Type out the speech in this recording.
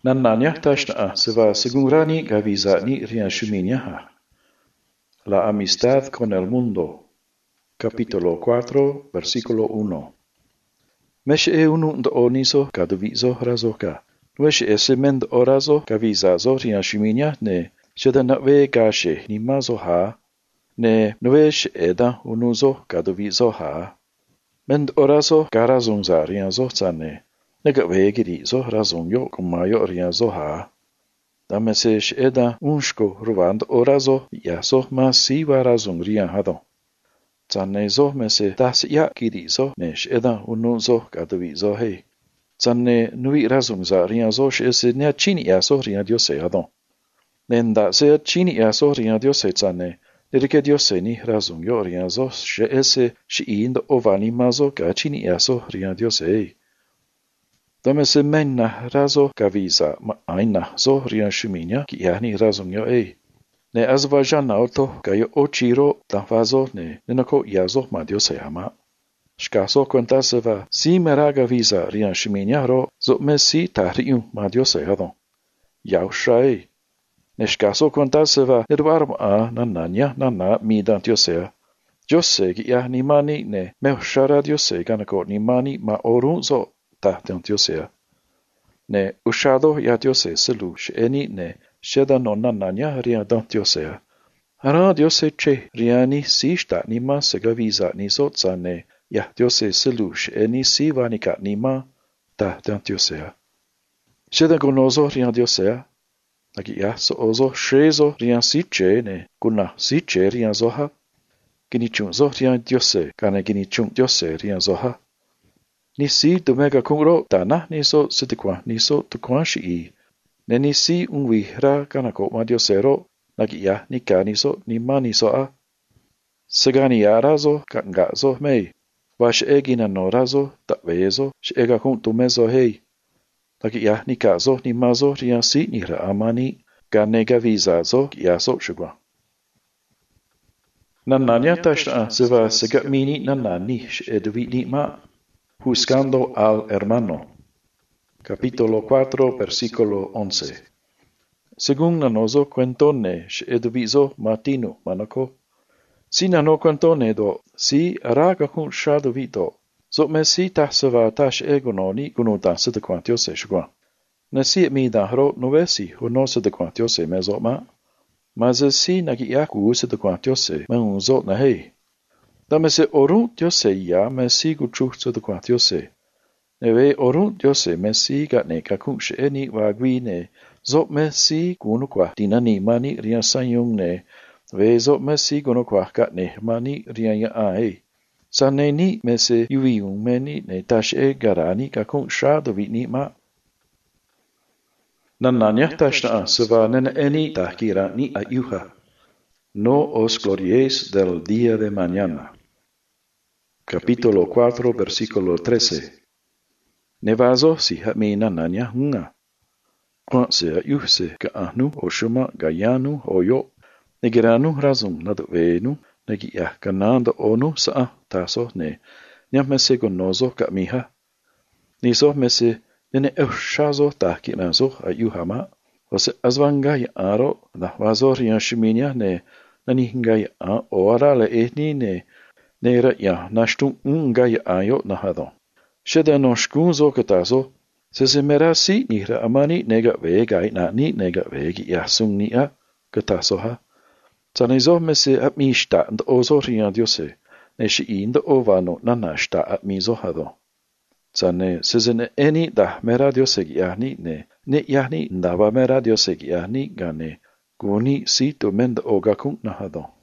Nananya tashna se va segurani gavizani riashuminyaha. La amistad con el mundo. Capítulo 4, versículo 1. Meshe unu oniso kaduvizo razoka. Nueshe semend orazo kavizazo riashuminya ne shedanave gashe nimazo ha. Ne nuesh eda unuzo kaduvizo ha. Mend orazo garazunza riazo tsane. Negave girizo razunyo kumayo riazo ha. Damesesh eda unshko ruvand orazo yaso masiva razung riahado. Zanezo mese das ya girizo nesh eda unuzo kaduvizo he. Zane nui razungza riazo shese nia chini yaso riadiose hado. Nenda se chini yaso riadiose zane. Nerike diose ni razungyo riazo shese shiind ovani mazo ka chini yaso riadiose he. Dame se menna razo kaviza ma aina zo riashuminya ki yani razungyo e. Ne azvajana auto kayo ochiro tanfazo ne nenako yazo madio sayama. Shkaso kwenta seva si meraga viza riashuminya ro zo mesi tahriu madio sayadon. Yao shae. Ne shkaso kwenta seva edwarm a nananya nana midan diosea. Diose ki yani mani ne mehshara diose ganako ni mani ma orun zo tahten diosea. Ne ushado ya diose selu sheni ne sheda no nananya riadan diosea. Hara diose che riani si shta nima segaviza ni sotsa ne ya diose selu sheni si vanika nima tahten diosea. Sheda gonozo rian diosea. Nagi ya so ozo shezo rian si che ne kuna si che rian zoha. Gini chung zo rian diose kane gini chung diose rian zoha. Nisi domega kungro dana niso sitikwa niso tukwa shii. Ne nisi unwihra kanako madiosero nagiya nika niso nima niso a. Segani ya razo kangazo mei. Wash egina no razo takvezo shega kung tumezo hei. Nagiya nikazo nimazo riansi nira amani ganega vizazo yaso shugwa. Nananya tashna seva segamini nanani shedvi nima. Buscando al hermano. Capítulo 4, versículo 11. Según nanozo cuentone shedvizo matinu manako. Si nano cuentone do, si araga kun shadovito. Zo me si tahseva tash egononi gunuta sida quantiose shugwa. Nasi mi dahro novesi hono sida quantiose mezo ma. Maze si nagiyaku sida quantiose menunzo nahei. Dame se orun diose ya mesi guchu sudukwa diose. Neve orun diose mesi gatne kakung sheeni wagwi ne. Zop mesi gunukwa dinani mani rian sanyung ne. Ve zop mesi gunukwa gatne mani rian ya ae. Sane ni mese yuviung meni ne tashe garani kakung shadovi ni ma. Nananya tashna seva nene eni tahkira ni ayuha. No os gloriéis del día de mañana. Capítulo 4, versículo 13. Nevazo si hami nananya hunga. Kwa se ayuse ka ahnu oshuma gayanu oyo. Negiranu razum nadvenu negia kananda onu sa taso ne. Nyamese gonozo ka miha. Niso mese nene eushazo tahkinazo ayuhama. Ose azvangay aro na vazo rianshiminya ne. Nanihingay a orale ehni ne. Nera ya nashtu ungay ayo nahado. Sheda no shkunzo katazo. Sesemera si nihra amani nega vegay na ni nega vegi ya sung ni a katazo ha. Zanizo mese at mi shta and ozo rian diose. Ne shi inda ovano nanashta at mi zohado. Zane sezene eni da mera diose yahni ne. Ne yahni ndava mera diose yahni gane. Guni si to mend ogakung nahado.